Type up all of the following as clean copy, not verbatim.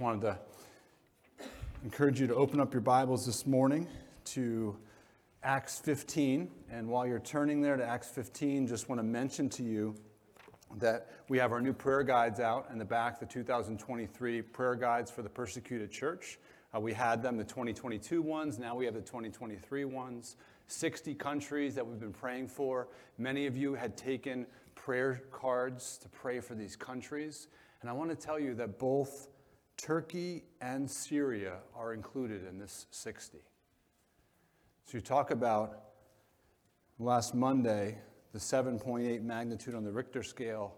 I wanted to encourage you to open up your Bibles this morning to Acts 15. And while you're turning there to Acts 15, just want to mention to you that we have our new prayer guides out in the back, the 2023 prayer guides for the persecuted church. We had them, the 2022 ones. Now we have the 2023 ones. 60 countries that we've been praying for. Many of you had taken prayer cards to pray for these countries. And I want to tell you that both Turkey and Syria are included in this 60. So you talk about last Monday, the 7.8 magnitude on the Richter scale,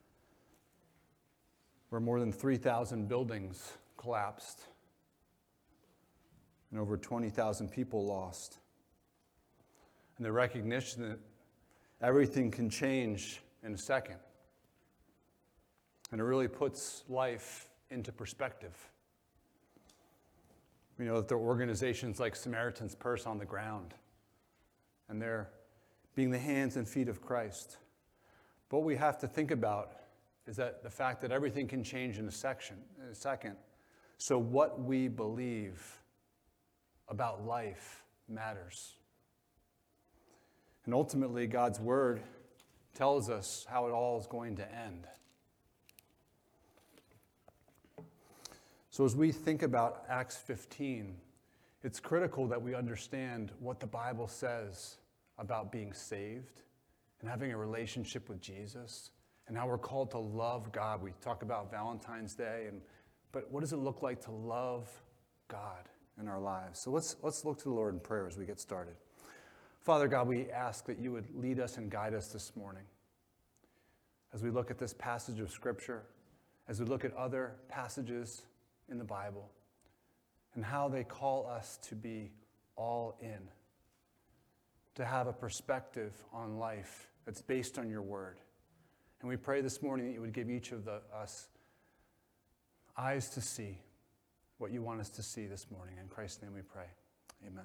where more than 3,000 buildings collapsed and over 20,000 people lost. And the recognition that everything can change in a second. And it really puts life into perspective. We know that there are organizations like Samaritan's Purse on the ground, and they're being the hands and feet of Christ. But what we have to think about is that the fact that everything can change in a second. So what we believe about life matters. And ultimately, God's word tells us how it all is going to end. So as we think about Acts 15, it's critical that we understand what the Bible says about being saved and having a relationship with Jesus and how we're called to love God. We talk about Valentine's Day, but what does it look like to love God in our lives? So let's look to the Lord in prayer as we get started. Father God, we ask that you would lead us and guide us this morning as we look at this passage of Scripture, as we look at other passages in the Bible, and how they call us to be all in, to have a perspective on life that's based on your word. And we pray this morning that you would give each of us eyes to see what you want us to see this morning. In Christ's name we pray. Amen.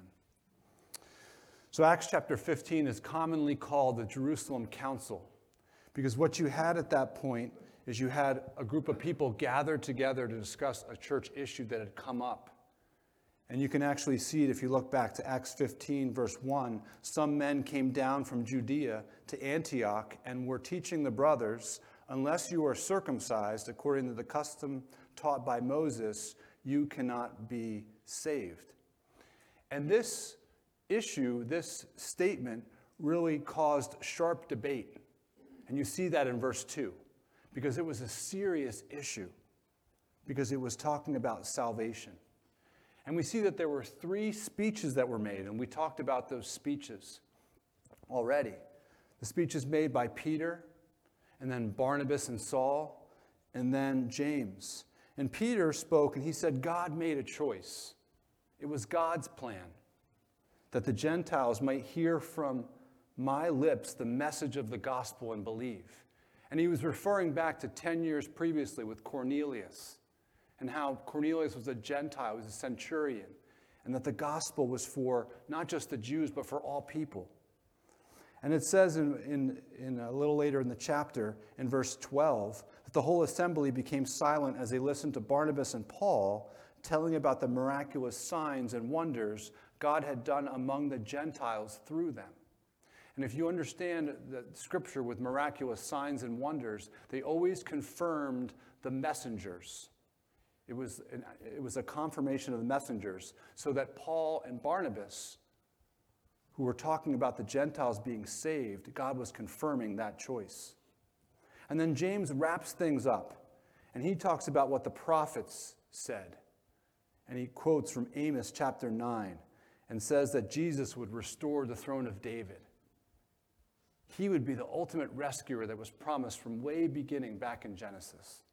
So Acts chapter 15 is commonly called the Jerusalem Council, because what you had at that point is you had a group of people gathered together to discuss a church issue that had come up. And you can actually see it if you look back to Acts 15, verse 1. Some men came down from Judea to Antioch and were teaching the brothers, unless you are circumcised according to the custom taught by Moses, you cannot be saved. And this issue, this statement, really caused sharp debate. And you see that in verse 2. Because it was a serious issue, because it was talking about salvation. And we see that there were 3 speeches that were made, and we talked about those speeches already. The speeches made by Peter, and then Barnabas and Saul, and then James. And Peter spoke, and he said, God made a choice. It was God's plan that the Gentiles might hear from my lips the message of the gospel and believe. And he was referring back to 10 years previously with Cornelius, and how Cornelius was a Gentile, was a centurion, and that the gospel was for not just the Jews, but for all people. And it says in a little later in the chapter, in verse 12, that the whole assembly became silent as they listened to Barnabas and Paul telling about the miraculous signs and wonders God had done among the Gentiles through them. And if you understand the scripture with miraculous signs and wonders, they always confirmed the messengers. It was a confirmation of the messengers, so that Paul and Barnabas, who were talking about the Gentiles being saved, God was confirming that choice. And then James wraps things up, and he talks about what the prophets said. And he quotes from Amos chapter 9 and says that Jesus would restore the throne of David. He would be the ultimate rescuer that was promised from way beginning back in Genesis.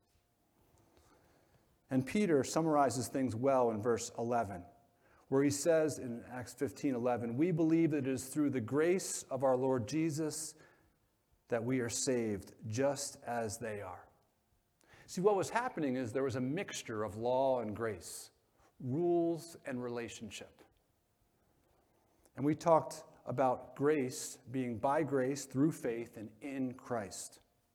And Peter summarizes things well in verse 11, where he says in Acts 15:11, we believe that it is through the grace of our Lord Jesus that we are saved, just as they are. See, what was happening is there was a mixture of law and grace, rules and relationship. And we talked about grace being by grace through faith and in Christ.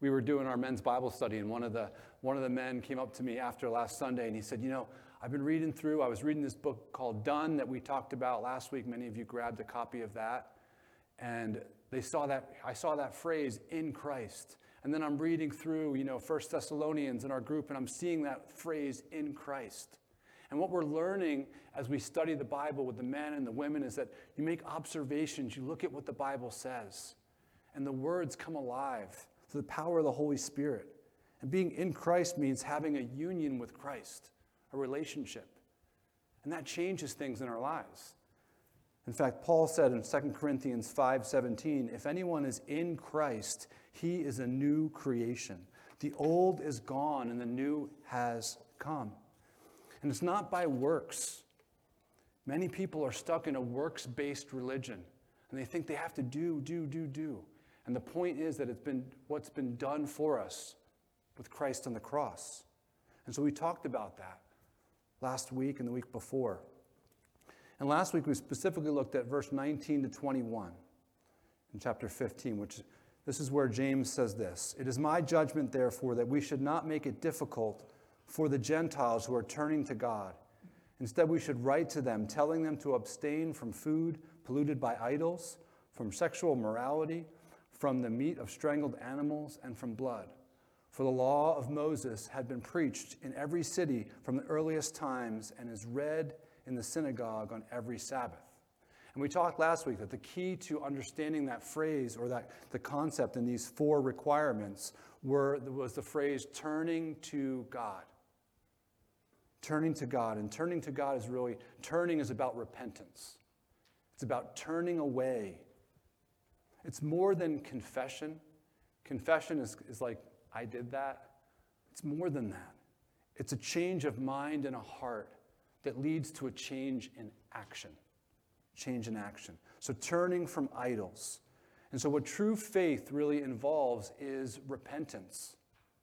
We were doing our men's Bible study, and one of the men came up to me after last Sunday, and he said, I've been reading through, I was reading this book called Done that we talked about last week. Many of you grabbed a copy of that. And I saw that phrase, in Christ. And then I'm reading through, 1 Thessalonians in our group, and I'm seeing that phrase, in Christ. And what we're learning as we study the Bible with the men and the women is that you make observations, you look at what the Bible says, and the words come alive through the power of the Holy Spirit. And being in Christ means having a union with Christ, a relationship. And that changes things in our lives. In fact, Paul said in 2 Corinthians 5:17, if anyone is in Christ, he is a new creation. The old is gone and the new has come. And it's not by works. Many people are stuck in a works-based religion, and they think they have to do. And the point is that it's been what's been done for us with Christ on the cross. And so we talked about that last week and the week before. And last week we specifically looked at verse 19 to 21 in chapter 15, this is where James says this. It is my judgment, therefore, that we should not make it difficult for the Gentiles who are turning to God. Instead, we should write to them, telling them to abstain from food polluted by idols, from sexual immorality, from the meat of strangled animals, and from blood. For the law of Moses had been preached in every city from the earliest times and is read in the synagogue on every Sabbath. And we talked last week that the key to understanding that phrase or the concept in these 4 requirements was the phrase turning to God. Turning to God. And turning to God turning is about repentance. It's about turning away. It's more than confession. Confession is like, I did that. It's more than that. It's a change of mind and a heart that leads to a change in action. Change in action. So turning from idols. And so what true faith really involves is repentance.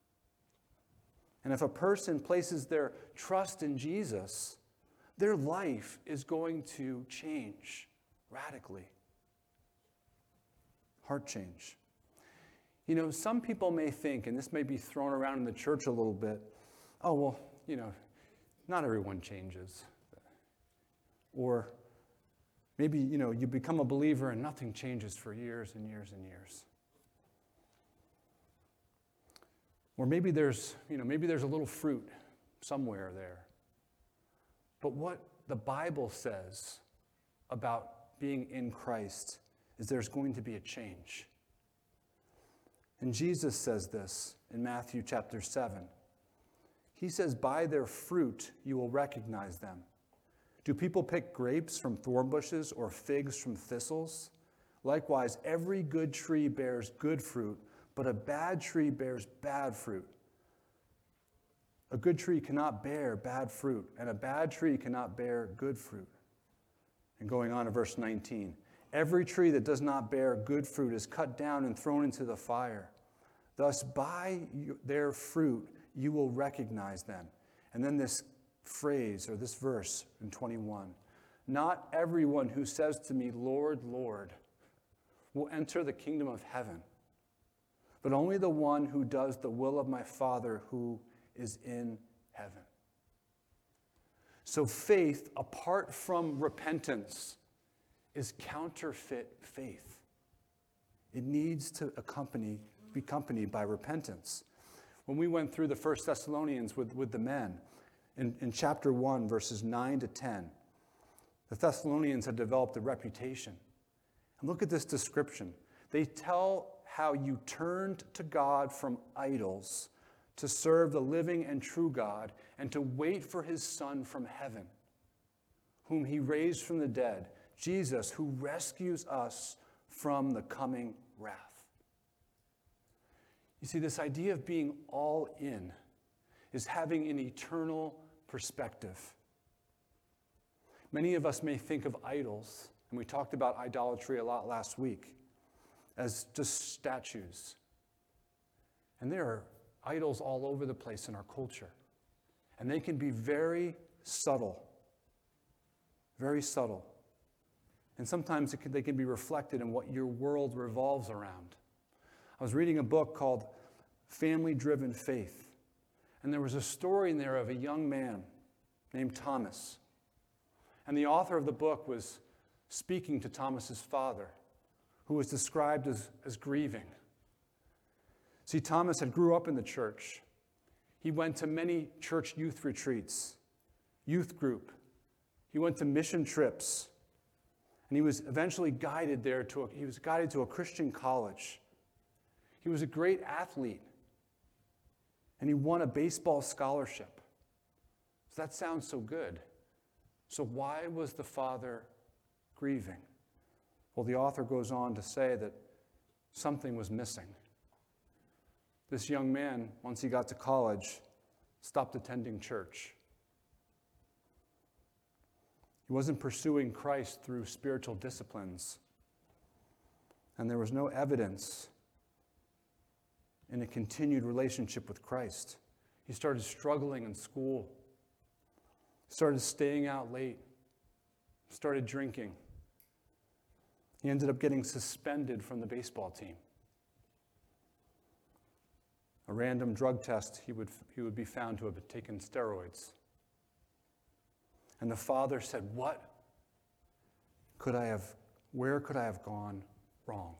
And if a person places their trust in Jesus, their life is going to change radically. Heart change. Some people may think, and this may be thrown around in the church a little bit, oh, well, not everyone changes. Or maybe, you become a believer and nothing changes for years and years and years. Or maybe there's a little fruit somewhere there. But what the Bible says about being in Christ is there's going to be a change. And Jesus says this in Matthew chapter 7. He says, by their fruit you will recognize them. Do people pick grapes from thorn bushes or figs from thistles? Likewise, every good tree bears good fruit, but a bad tree bears bad fruit. A good tree cannot bear bad fruit, and a bad tree cannot bear good fruit. And going on to verse 19. Every tree that does not bear good fruit is cut down and thrown into the fire. Thus, by their fruit, you will recognize them. And then this phrase, or this verse in 21. Not everyone who says to me, Lord, Lord, will enter the kingdom of heaven, but only the one who does the will of my Father who is in heaven. So faith, apart from repentance, is counterfeit faith. It needs to be accompanied by repentance. When we went through the 1 Thessalonians with the men, in chapter 1, verses 9 to 10, the Thessalonians had developed a reputation. And look at this description. They tell how you turned to God from idols to serve the living and true God and to wait for his Son from heaven, whom he raised from the dead, Jesus, who rescues us from the coming wrath. You see, this idea of being all in is having an eternal perspective. Many of us may think of idols, and we talked about idolatry a lot last week, as just statues. And there are idols all over the place in our culture. And they can be very subtle. Very subtle. And sometimes they can be reflected in what your world revolves around. I was reading a book called family-driven faith. And there was a story in there of a young man named Thomas. And the author of the book was speaking to Thomas's father, who was described as grieving. See, Thomas had grew up in the church. He went to many church youth retreats, youth group. He went to mission trips. And he was eventually guided to a Christian college. He was a great athlete. And he won a baseball scholarship. So that sounds so good. So why was the father grieving? Well, the author goes on to say that something was missing. This young man, once he got to college, stopped attending church. He wasn't pursuing Christ through spiritual disciplines. And there was no evidence in a continued relationship with Christ. He started struggling in school, started staying out late, started drinking. He ended up getting suspended from the baseball team. A random drug test, he would be found to have taken steroids. And the father said, where could I have gone wrong?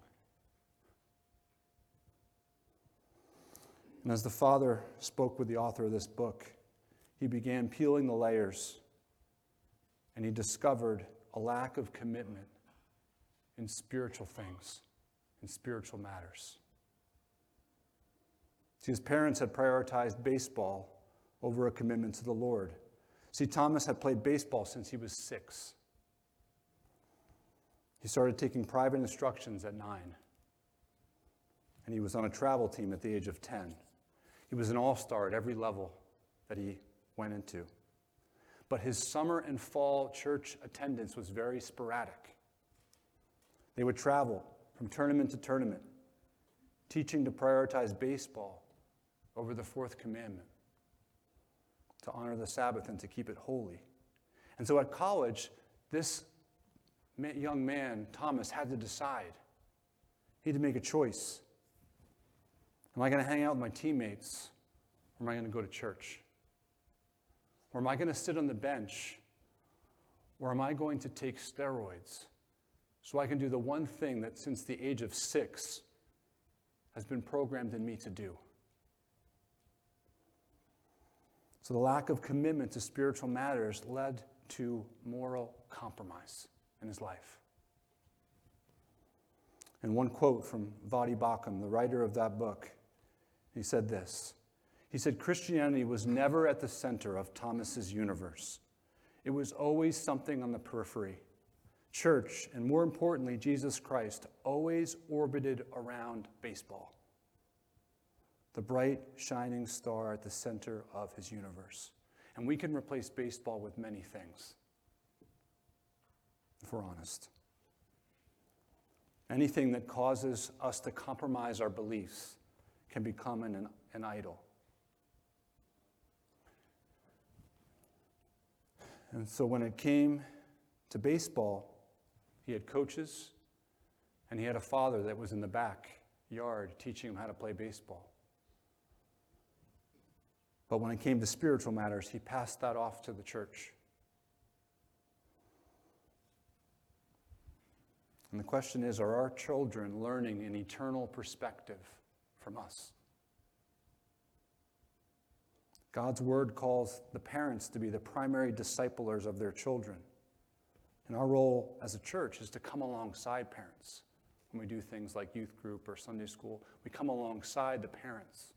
And as the father spoke with the author of this book, he began peeling the layers, and he discovered a lack of commitment in spiritual things, in spiritual matters. See, his parents had prioritized baseball over a commitment to the Lord. See, Thomas had played baseball since he was 6. He started taking private instructions at 9. And he was on a travel team at the age of 10. He was an all-star at every level that he went into. But his summer and fall church attendance was very sporadic. They would travel from tournament to tournament, teaching to prioritize baseball over the fourth commandment, to honor the Sabbath and to keep it holy. And so at college, this young man, Thomas, had to decide. He had to make a choice. Am I going to hang out with my teammates, or am I going to go to church? Or am I going to sit on the bench, or am I going to take steroids so I can do the one thing that since the age of 6 has been programmed in me to do? So the lack of commitment to spiritual matters led to moral compromise in his life. And one quote from Voddie Baucham, the writer of that book, he said this. He said, Christianity was never at the center of Thomas's universe. It was always something on the periphery. Church, and more importantly, Jesus Christ, always orbited around baseball. The bright, shining star at the center of his universe. And we can replace baseball with many things, if we're honest. Anything that causes us to compromise our beliefs can become an idol. And so when it came to baseball, he had coaches, and he had a father that was in the backyard teaching him how to play baseball. But when it came to spiritual matters, he passed that off to the church. And the question is, are our children learning an eternal perspective from us? God's word calls the parents to be the primary disciplers of their children. And our role as a church is to come alongside parents. When we do things like youth group or Sunday school, we come alongside the parents.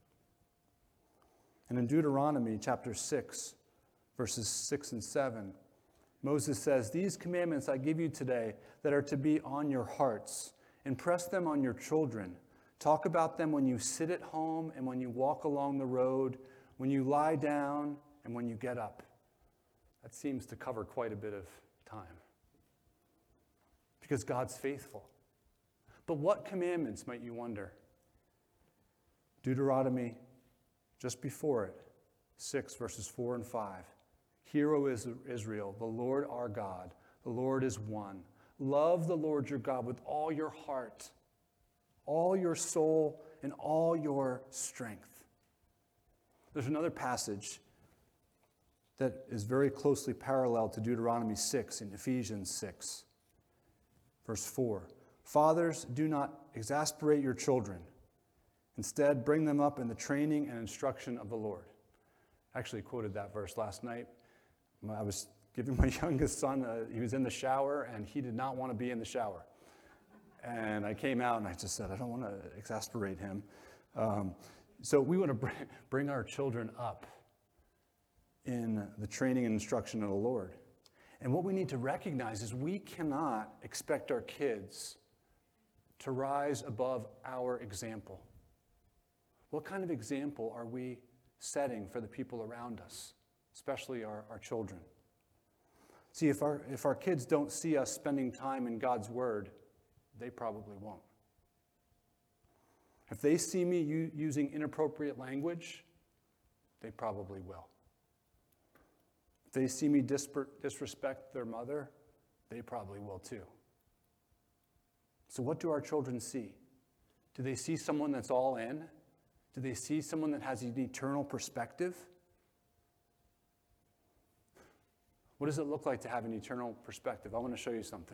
And in Deuteronomy chapter 6, verses 6 and 7, Moses says, "These commandments I give you today that are to be on your hearts. Impress them on your children. Talk about them when you sit at home and when you walk along the road, when you lie down and when you get up." That seems to cover quite a bit of time. Because God's faithful. But what commandments, might you wonder? Deuteronomy, just before it, 6 verses 4 and 5. "Hear, O Israel, the Lord our God, the Lord is one. Love the Lord your God with all your heart, all your soul, in all your strength. There's another passage that is very closely parallel to Deuteronomy 6 in Ephesians 6, verse 4. Fathers, do not exasperate your children. Instead, bring them up in the training and instruction of the Lord. I actually quoted that verse last night. I was giving my youngest son, he was in the shower, and he did not want to be in the shower. And I came out and I just said, I don't want to exasperate him. So we want to bring our children up in the training and instruction of the Lord. And what we need to recognize is we cannot expect our kids to rise above our example. What kind of example are we setting for the people around us, especially our children? See, if our kids don't see us spending time in God's Word, they probably won't. If they see me using inappropriate language, they probably will. If they see me disrespect their mother, they probably will too. So what do our children see? Do they see someone that's all in? Do they see someone that has an eternal perspective? What does it look like to have an eternal perspective? I want to show you something.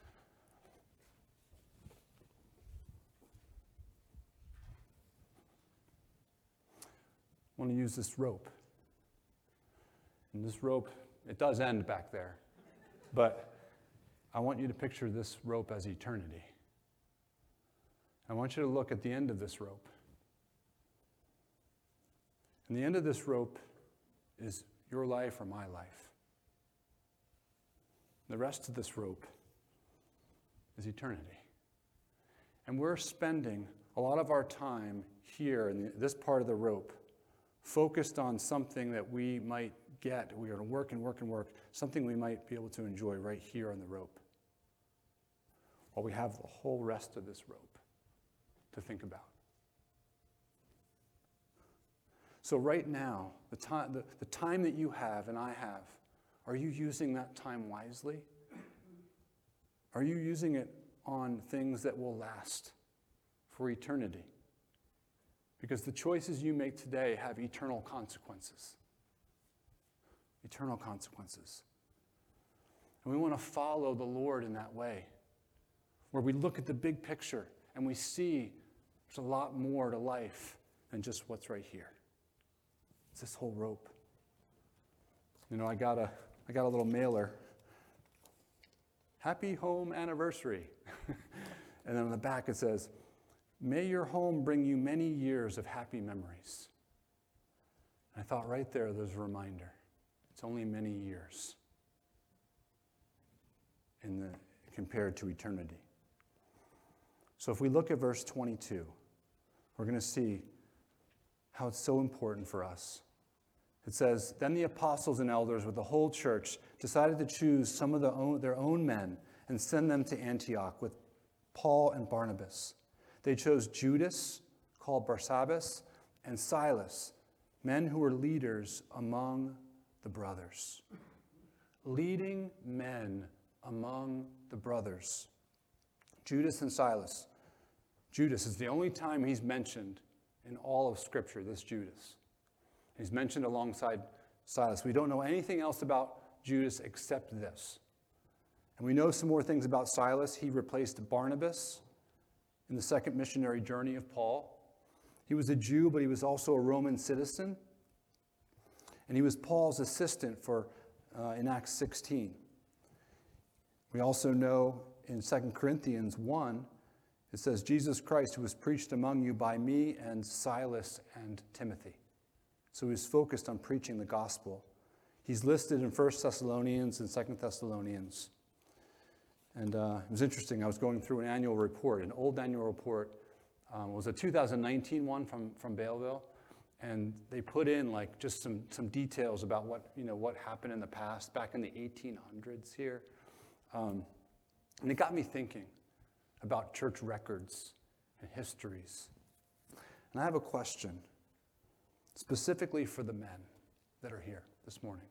I want to use this rope. And this rope, it does end back there. But I want you to picture this rope as eternity. I want you to look at the end of this rope. And the end of this rope is your life or my life. The rest of this rope is eternity. And we're spending a lot of our time here in this part of the rope focused on something that we might get. We're going to work and work and work, something we might be able to enjoy right here on the rope, while we have the whole rest of this rope to think about. So right now, the time that you have and I have, are you using that time wisely? Are you using it on things that will last for eternity? Because the choices you make today have eternal consequences. Eternal consequences. And we want to follow the Lord in that way, where we look at the big picture and we see there's a lot more to life than just what's right here. It's this whole rope. You know, I got a little mailer. Happy home anniversary. And then on the back it says, may your home bring you many years of happy memories. And I thought right there's a reminder. It's only many years compared to eternity. So if we look at verse 22, we're going to see how it's so important for us. It says, then the apostles and elders with the whole church decided to choose some of their own men and send them to Antioch with Paul and Barnabas. They chose Judas, called Barsabbas, and Silas, men who were leaders among the brothers. Leading men among the brothers. Judas and Silas. Judas is the only time he's mentioned in all of Scripture, this Judas. He's mentioned alongside Silas. We don't know anything else about Judas except this. And we know some more things about Silas. He replaced Barnabas in the second missionary journey of Paul. He was a Jew, but he was also a Roman citizen. And he was Paul's assistant in Acts 16. We also know in 2 Corinthians 1, it says, Jesus Christ, who was preached among you by me and Silas and Timothy. So he's focused on preaching the gospel. He's listed in 1 Thessalonians and 2 Thessalonians. And it was interesting. I was going through an annual report, an old annual report. It was a 2019 one from Belleville. And they put in like just some details about what happened in the past, back in the 1800s here. And it got me thinking about church records and histories. And I have a question, specifically for the men that are here this morning.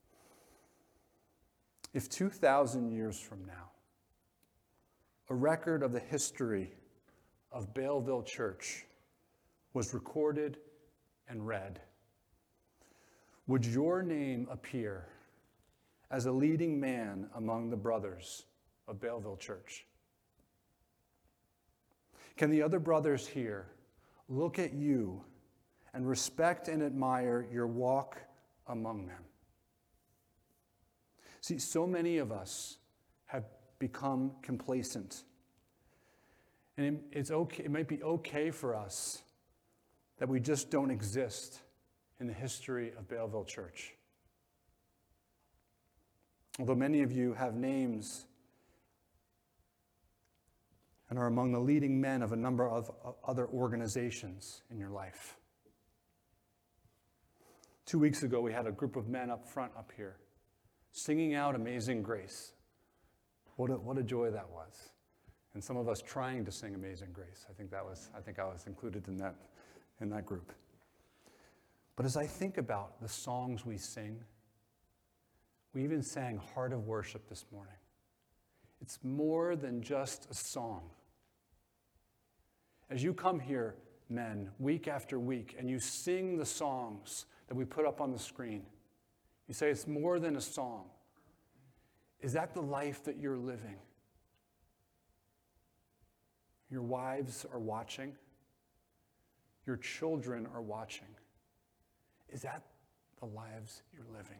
If 2,000 years from now, a record of the history of Belleville Church was recorded and read, would your name appear as a leading man among the brothers of Belleville Church? Can the other brothers here look at you and respect and admire your walk among them? See, so many of us have become complacent. And it's okay, it might be okay for us that we just don't exist in the history of Belleville Church. Although many of you have names and are among the leading men of a number of other organizations in your life. 2 weeks ago, we had a group of men up front up here singing out Amazing Grace. What a joy that was. And some of us trying to sing Amazing Grace. I think I was included in that group. But as I think about the songs we sing, we even sang Heart of Worship this morning. It's more than just a song. As you come here, men, week after week, and you sing the songs that we put up on the screen, you say it's more than a song. Is that the life that you're living? Your wives are watching. Your children are watching. Is that the lives you're living?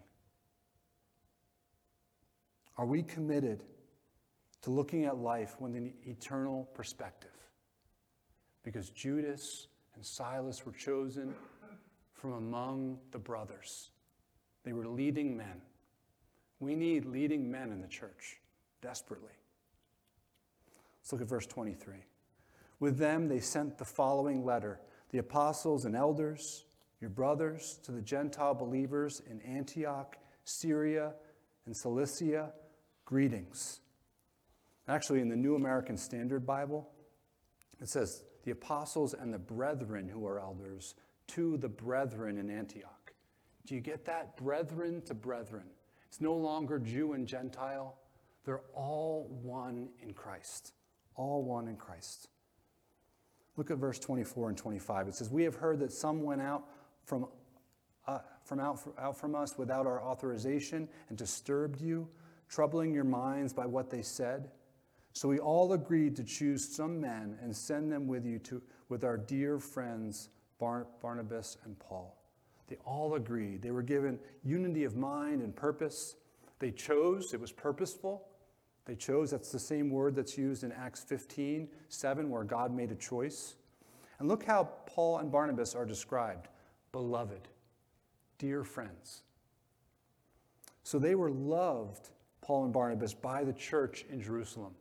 Are we committed to looking at life with an eternal perspective? Because Judas and Silas were chosen from among the brothers. They were leading men. We need leading men in the church, desperately. Let's look at verse 23. With them they sent the following letter: the apostles and elders, your brothers, to the Gentile believers in Antioch, Syria, and Cilicia, greetings. Actually, in the New American Standard Bible, it says, the apostles and the brethren who are elders, to the brethren in Antioch. Do you get that? Brethren to brethren. It's no longer Jew and Gentile. They're all one in Christ. All one in Christ. Look at verse 24 and 25. It says, we have heard that some went out from us without our authorization and disturbed you, troubling your minds by what they said. So we all agreed to choose some men and send them with you with our dear friends Barnabas and Paul. They all agreed. They were given unity of mind and purpose. They chose. It was purposeful. They chose. That's the same word that's used in Acts 15:7, where God made a choice. And look how Paul and Barnabas are described. Beloved, dear friends. So they were loved, Paul and Barnabas, by the church in Jerusalem.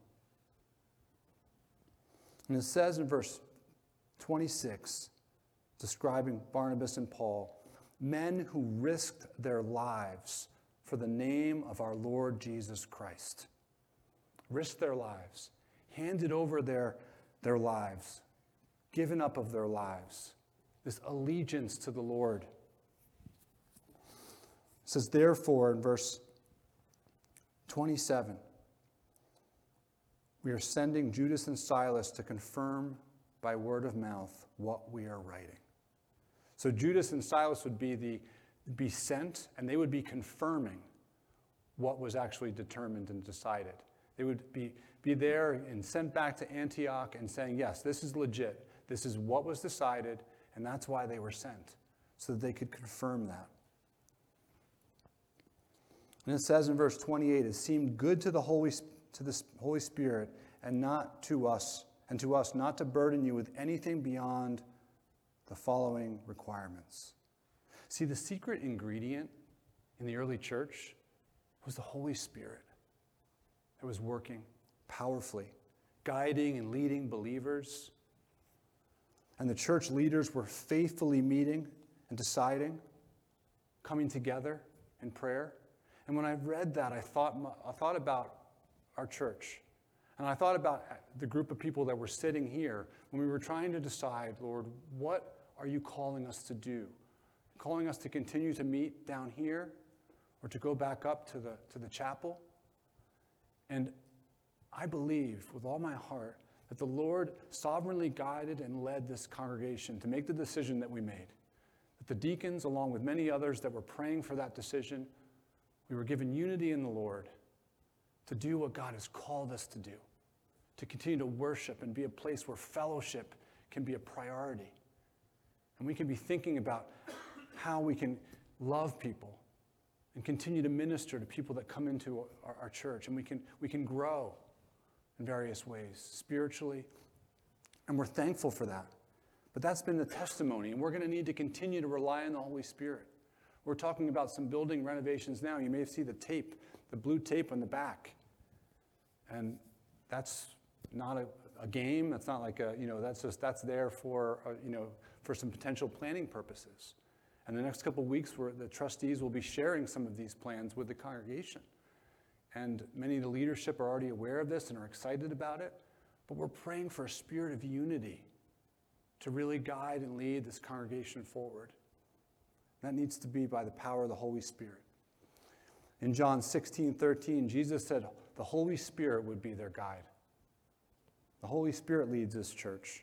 And it says in verse 26, describing Barnabas and Paul, men who risked their lives for the name of our Lord Jesus Christ. Risked their lives, handed over their lives, given up of their lives, this allegiance to the Lord. It says, therefore, in verse 27, we are sending Judas and Silas to confirm by word of mouth what we are writing. So Judas and Silas would be sent, and they would be confirming what was actually determined and decided. They would be there and sent back to Antioch and saying, yes, this is legit. This is what was decided, and that's why they were sent, so that they could confirm that. And it says in verse 28, it seemed good to the Holy Spirit and to us not to burden you with anything beyond the following requirements. See, the secret ingredient in the early church was the Holy Spirit that was working powerfully, guiding and leading believers. And the church leaders were faithfully meeting and deciding, coming together in prayer. And when I read that, I thought about our church. And I thought about the group of people that were sitting here when we were trying to decide, Lord, what are you calling us to do? Calling us to continue to meet down here or to go back up to the chapel? And I believe with all my heart that the Lord sovereignly guided and led this congregation to make the decision that we made. That the deacons, along with many others that were praying for that decision, we were given unity in the Lord to do what God has called us to do, to continue to worship and be a place where fellowship can be a priority. And we can be thinking about how we can love people and continue to minister to people that come into our church. And we can grow in various ways, spiritually. And we're thankful for that. But that's been the testimony, and we're going to need to continue to rely on the Holy Spirit. We're talking about some building renovations now. You may see the tape, the blue tape on the back. And that's not a game. That's not like that's there for, for some potential planning purposes. And the next couple of weeks, the trustees will be sharing some of these plans with the congregation. And many of the leadership are already aware of this and are excited about it. But we're praying for a spirit of unity to really guide and lead this congregation forward. That needs to be by the power of the Holy Spirit. In John 16:13, Jesus said the Holy Spirit would be their guide. The Holy Spirit leads this church.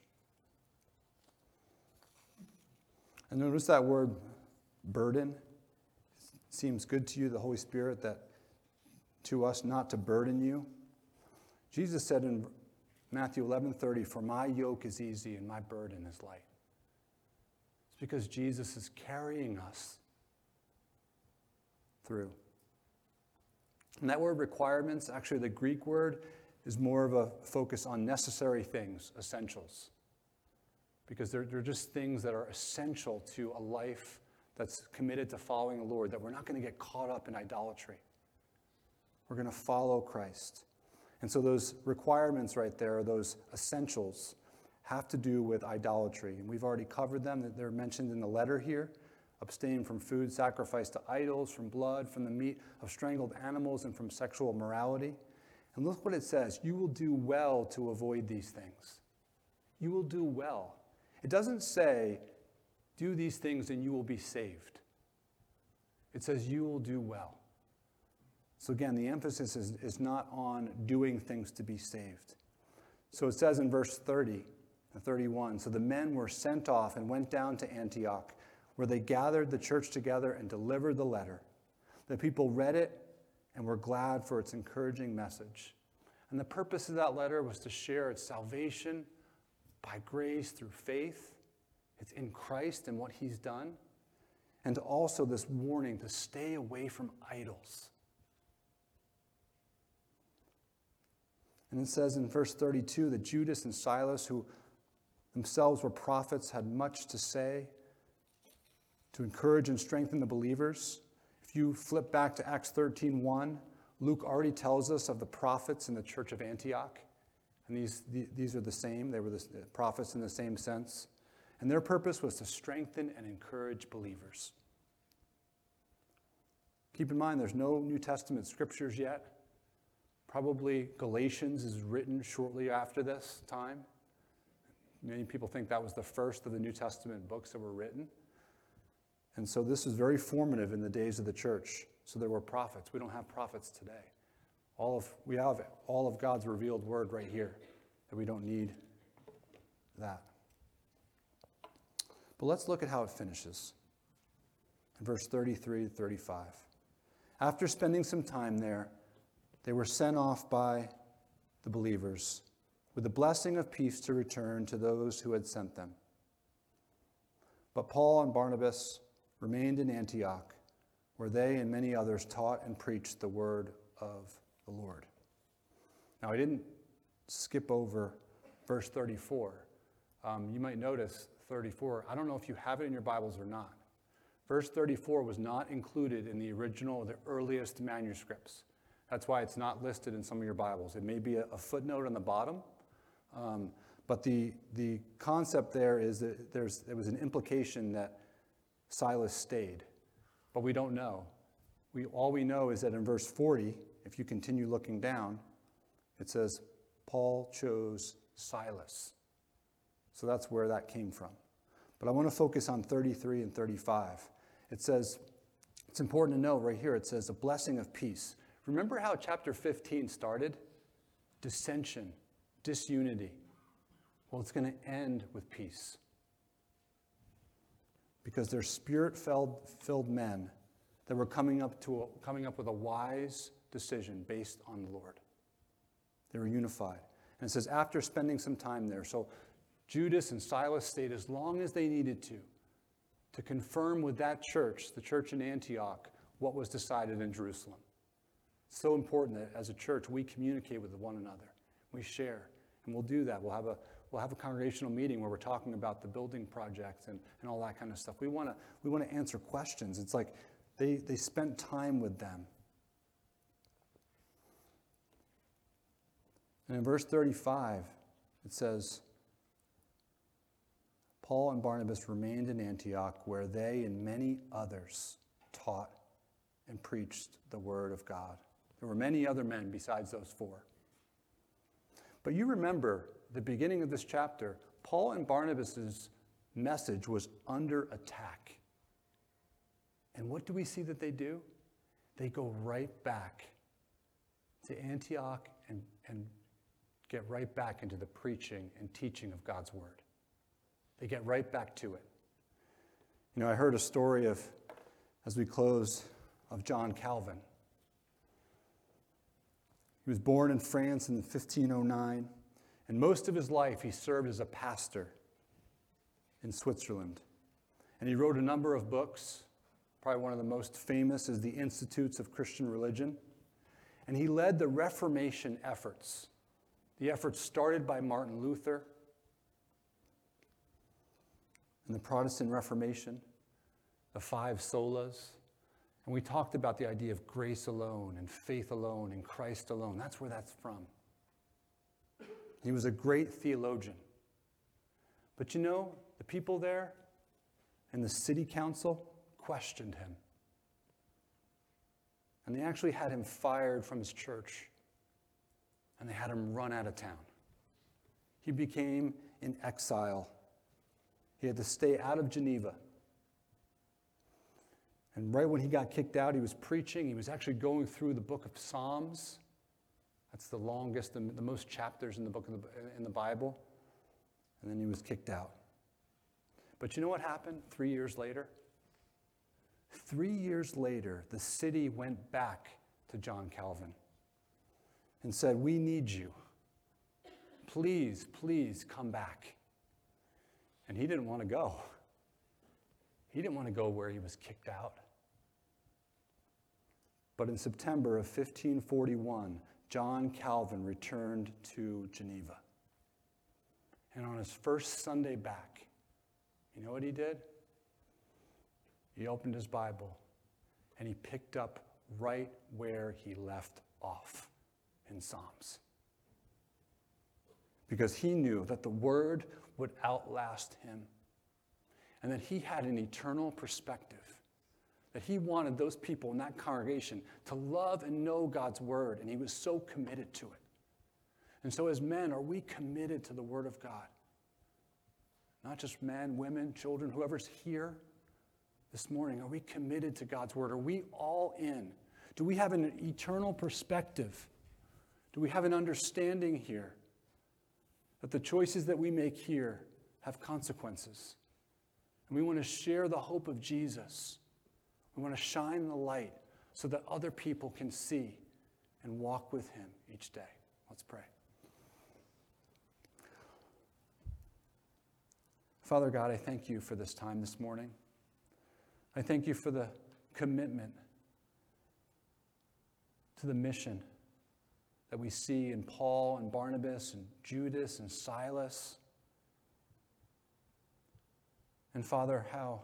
And notice that word burden. It seems good to you, the Holy Spirit, that to us not to burden you. Jesus said in Matthew 11:30, "For my yoke is easy and my burden is light." It's because Jesus is carrying us through. And that word requirements, actually the Greek word, is more of a focus on necessary things, essentials. Because they're just things that are essential to a life that's committed to following the Lord, that we're not going to get caught up in idolatry. We're going to follow Christ. And so those requirements right there, those essentials, have to do with idolatry. And we've already covered them. They're mentioned in the letter here. Abstain from food sacrificed to idols, from blood, from the meat of strangled animals, and from sexual immorality. And look what it says. You will do well to avoid these things. You will do well. It doesn't say, do these things and you will be saved. It says you will do well. So again, the emphasis is not on doing things to be saved. So it says in verse 30 and 31, so the men were sent off and went down to Antioch, where they gathered the church together and delivered the letter. The people read it and were glad for its encouraging message. And the purpose of that letter was to share its salvation by grace through faith. It's in Christ and what he's done. And also this warning to stay away from idols. And it says in verse 32 that Judas and Silas, who themselves were prophets, had much to say to encourage and strengthen the believers. If you flip back to Acts 13:1, Luke already tells us of the prophets in the church of Antioch. And these are the same. They were the prophets in the same sense. And their purpose was to strengthen and encourage believers. Keep in mind, there's no New Testament scriptures yet. Probably Galatians is written shortly after this time. Many people think that was the first of the New Testament books that were written. And so this is very formative in the days of the church. So there were prophets. We don't have prophets today. We have all of God's revealed word right here, that we don't need that. But let's look at how it finishes. In verse 33 to 35. After spending some time there, they were sent off by the believers with the blessing of peace to return to those who had sent them. But Paul and Barnabas remained in Antioch, where they and many others taught and preached the word of the Lord. Now, I didn't skip over verse 34. You might notice 34. I don't know if you have it in your Bibles or not. Verse 34 was not included in the original or the earliest manuscripts. That's why it's not listed in some of your Bibles. It may be a footnote on the bottom, but the concept there is that there was an implication that Silas stayed, but we don't know. All we know is that in verse 40, if you continue looking down, it says, Paul chose Silas. So that's where that came from. But I want to focus on 33 and 35. It says, it's important to know right here, it says, a blessing of peace. Remember how chapter 15 started? Dissension, disunity, Well, it's going to end with peace. Because they're spirit-filled men that were coming up with a wise decision based on the Lord. They were unified. And it says, after spending some time there, so Judas and Silas stayed as long as they needed to confirm with that church, the church in Antioch, what was decided in Jerusalem. It's so important that as a church, we communicate with one another. We share. And we'll do that. We'll have a congregational meeting where we're talking about the building project and all that kind of stuff. We want to answer questions. It's like they spent time with them. And in verse 35, it says, Paul and Barnabas remained in Antioch, where they and many others taught and preached the word of God. There were many other men besides those four. But you remember the beginning of this chapter, Paul and Barnabas' message was under attack. And what do we see that they do? They go right back to Antioch and get right back into the preaching and teaching of God's word. They get right back to it. You know, I heard a story of, as we close, of John Calvin. He was born in France in 1509, and most of his life he served as a pastor in Switzerland. And he wrote a number of books. Probably one of the most famous is the Institutes of Christian Religion. And he led the Reformation efforts. The efforts started by Martin Luther and the Protestant Reformation, the five solas. And we talked about the idea of grace alone and faith alone and Christ alone. That's where that's from. He was a great theologian. But you know, the people there and the city council questioned him. And they actually had him fired from his church. And they had him run out of town. He became in exile. He had to stay out of Geneva. And right when he got kicked out, he was preaching. He was actually going through the book of Psalms. That's the longest, the most chapters in the book in the Bible. And then he was kicked out. But you know what happened 3 years later? 3 years later, the city went back to John Calvin and said, "We need you. Please, please come back." And he didn't want to go. He didn't want to go where he was kicked out. But in September of 1541, John Calvin returned to Geneva. And on his first Sunday back, you know what he did? He opened his Bible and he picked up right where he left off in Psalms. Because he knew that the word would outlast him and that he had an eternal perspective, that he wanted those people in that congregation to love and know God's word, and he was so committed to it. And so as men, are we committed to the word of God? Not just men, women, children, whoever's here this morning, are we committed to God's word? Are we all in? Do we have an eternal perspective? Do we have an understanding here that the choices that we make here have consequences? And we want to share the hope of Jesus. We want to shine the light so that other people can see and walk with him each day. Let's pray. Father God, I thank you for this time this morning. I thank you for the commitment to the mission that we see in Paul and Barnabas and Judas and Silas. And Father, how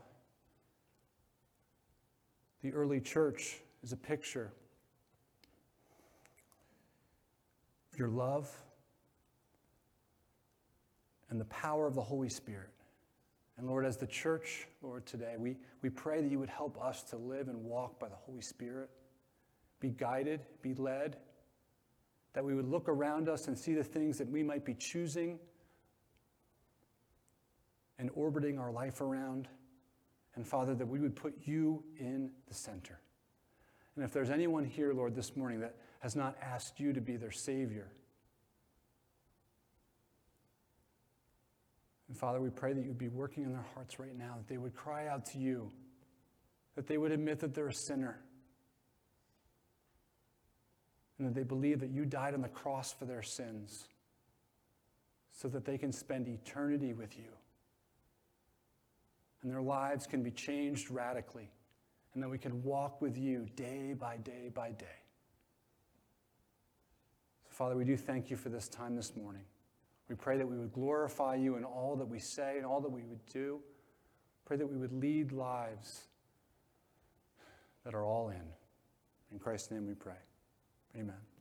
the early church is a picture of your love and the power of the Holy Spirit. And Lord, as the church, Lord, today, we pray that you would help us to live and walk by the Holy Spirit, be guided, be led, that we would look around us and see the things that we might be choosing and orbiting our life around. And Father, that we would put you in the center. And if there's anyone here, Lord, this morning that has not asked you to be their Savior, And Father, we pray that you would be working in their hearts right now, that they would cry out to you, that they would admit that they're a sinner, and that they believe that you died on the cross for their sins so that they can spend eternity with you. And their lives can be changed radically, and that we can walk with you day by day by day. So, Father, we do thank you for this time this morning. We pray that we would glorify you in all that we say and all that we would do. Pray that we would lead lives that are all in. In Christ's name we pray. Amen.